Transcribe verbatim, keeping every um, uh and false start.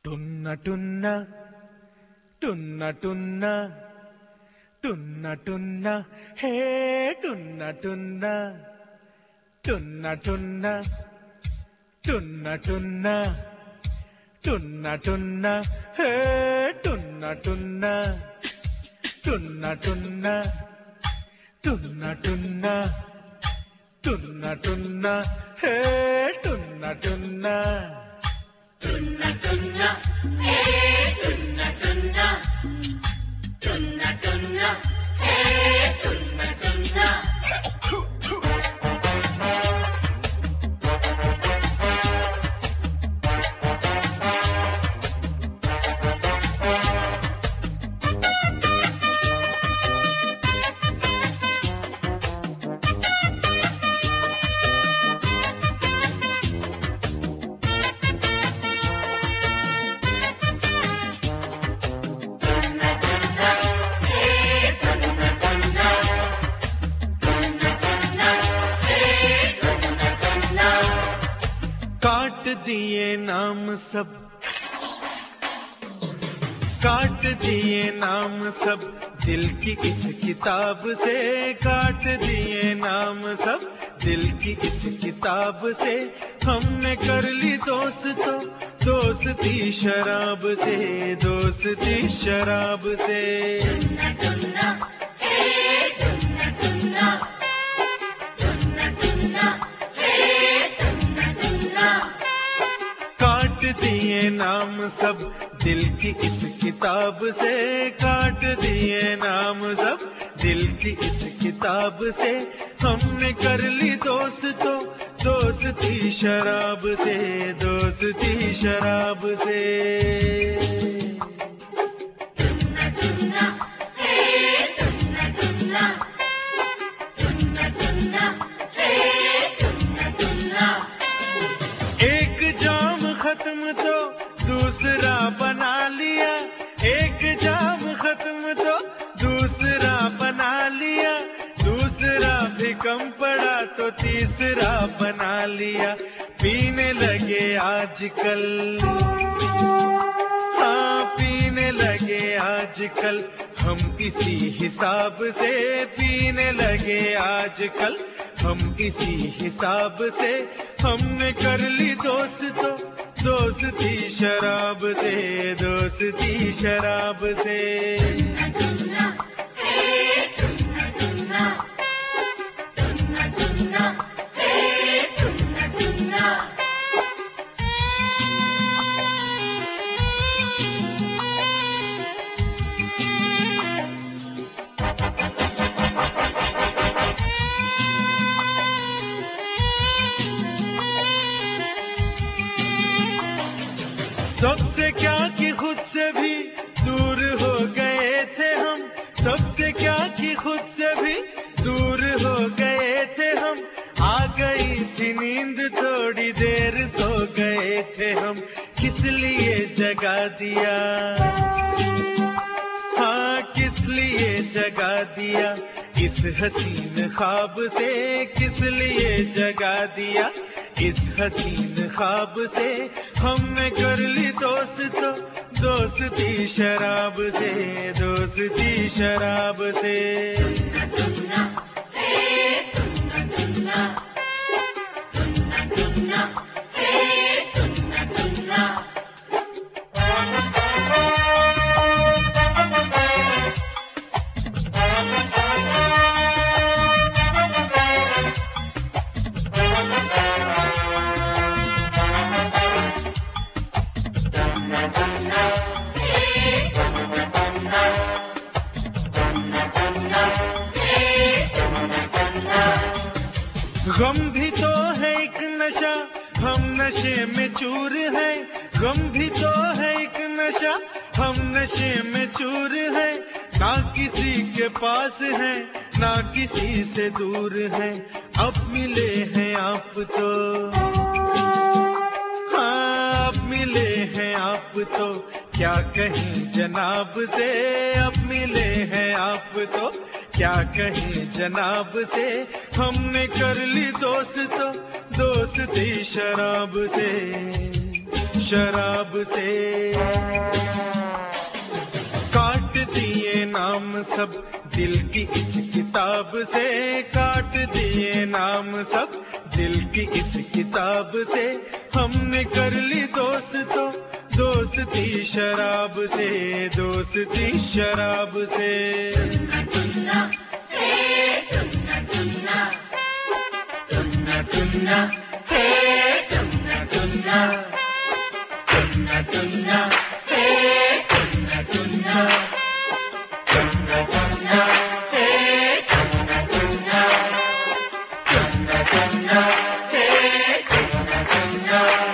टुन्ना टुन्ना टुन्ना टुन्ना टुन्ना टुन्ना हे टुन्ना टुन्ना टुन्ना टुन्ना टुन्ना टुन्ना टुन्ना टुन्ना हे टुन्ना टुन्ना टुन्ना टुन्ना टुन्ना टुन्ना टुन्ना टुन्ना हे टुन्ना टुन्ना टुन्ना टुन्ना हे टुन्ना टुन्ना टुन्ना टुन्ना हे टुन्ना टुन्ना काट दिए नाम सब काट दिए नाम सब दिल की इस किताब से काट दिए नाम सब दिल की इस किताब से हमने कर ली दोस्तों दोस्ती शराब से दोस्ती शराब से टुन्ना टुन्ना हे टुन्ना टुन्ना टुन्ना टुन्ना हे टुन्ना टुन्ना काट दिए नाम सब दिल की इस किताब से काट दिए नाम सब दिल की इस किताब से हमने कर ली दोस्तों दोस्ती शराब से दोस्ती शराब से टुन्ना टुन्ना हे टुन्ना टुन्ना टुन्ना टुन्ना हे टुन्ना टुन्ना एक जाम खत्म तो दूसरा बना लिया एक जाम खत्म तो दूसरा बना लिया दूसरा भी कम पड़ा तो तीसरा बना लिया पीने लगे आजकल हाँ पीने लगे आजकल हम इसी हिसाब से पीने लगे आजकल हम इसी हिसाब से हमने कर ली दोस्तों दोस्ती शराब से दोस्ती शराब से टुन्ना हे टुन्ना टुन्ना टुन्ना टुन्ना हे टुन्ना टुन्ना सबसे क्या कि खुद से भी दूर हो गए थे हम सबसे क्या कि खुद से भी दूर हो गए थे हम आ गई थी नींद थोड़ी देर सो गए थे हम किस लिए जगा दिया हाँ किस लिए जगा दिया इस हसीन ख्वाब से किस लिए जगा दिया इस हसीन ख्वाब से हमने कर ली दोस्तों दोस्ती शराब से दोस्ती शराब से टुन्ना टुन्ना हे टुन्ना टुन्ना टुन्ना टुन्ना हे टुन्ना टुन्ना गम भी तो है एक नशा हम नशे में चूर हैं गम भी तो है एक नशा हम नशे में चूर हैं ना किसी के पास है ना किसी से दूर है अब मिले हैं आप तो हाँ अब मिले हैं आप तो क्या कहें जनाब से अब मिले हैं आप तो क्या कहें जनाब से हमने कर ली दोस्तों दोस्ती शराब से शराब से। काट दिए नाम सब दिल की इस किताब से, काट दिए नाम सब दिल की इस किताब से। हमने कर ली दोस्तों दोस्ती शराब से, दोस्ती शराब से। टुन्ना टुन्ना हे टुन्ना टुन्ना, टुन्ना टुन्ना हे टुन्ना टुन्ना, टुन्ना टुन्ना हे टुन्ना टुन्ना, टुन्ना टुन्ना हे टुन्ना टुन्ना, टुन्ना टुन्ना हे टुन्ना टुन्ना।